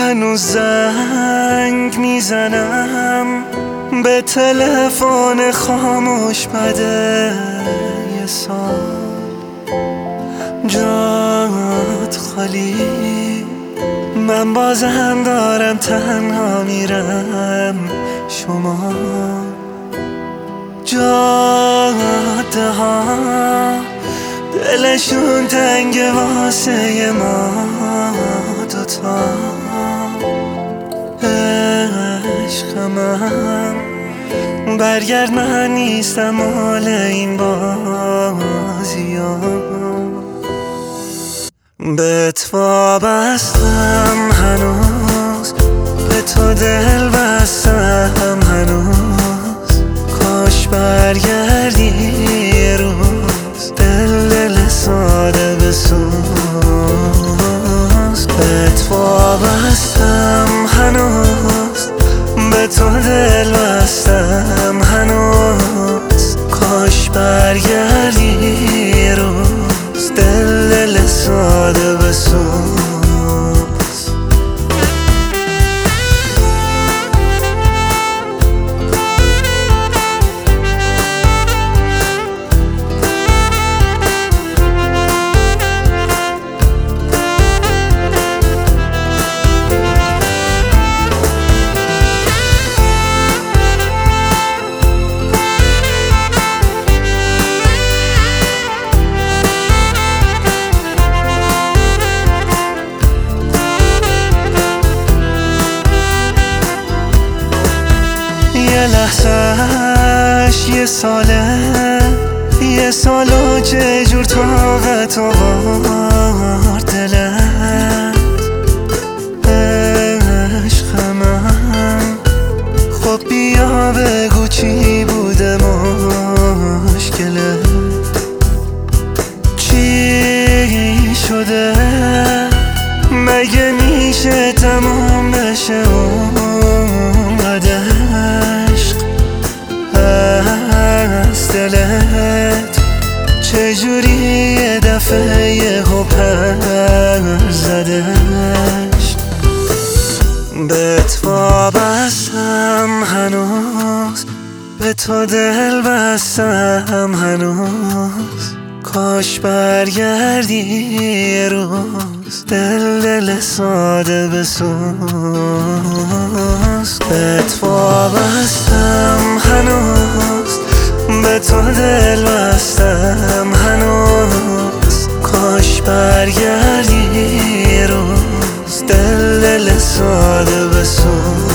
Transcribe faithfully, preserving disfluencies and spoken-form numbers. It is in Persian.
هنوز زنگ میزنم به تلفن خاموش بده یه سال جات خالی، من بازم دارم تنها میرم. شما جاده ها دلشون تنگ واسه ما دوتا. عشق من برگرد، من نیستم مال این بازی ها. بهت وابستم هنوز، به تو دل بستم هنوز. کاش برگردی یه روز، دل دل ساده بسوز. بهت وابستم هنوز، به تو دل بستم هنوز. کاش برگردی یه روز، دل دل ساده بسوز. یه لحظهش یه ساله، یه سال و چه جور طاقت آورد دلت. عشق من خب بیا بگو چی بوده مشکله، چی شده؟ مگه میشه تمام بشه اونقدر عشق از دلت؟ چجوری یه دفعه یهو پر زده عشق؟ بهت وابستم هنوز، به تو دل بستم هنوز. کاش برگردی یه روز، دل دل ساده بسوز. بهت وابستم هنوز، به تو دل بستم هنوز. کاش برگردی یه روز، دل دل ساده بسوز.